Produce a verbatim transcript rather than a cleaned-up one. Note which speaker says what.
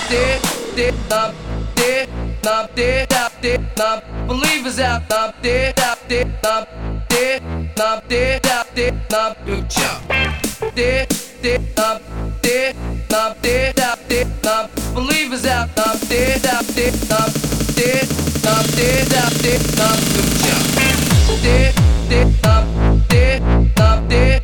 Speaker 1: there, there, up there, up there, out there, up. Believers out, up there, out there, up there, up there, out there, up. Good job. There, there, up there, up there, out there, up. Believers out, up there, out there, up there, up there, out there, up. Good job. There, there, up there, up there.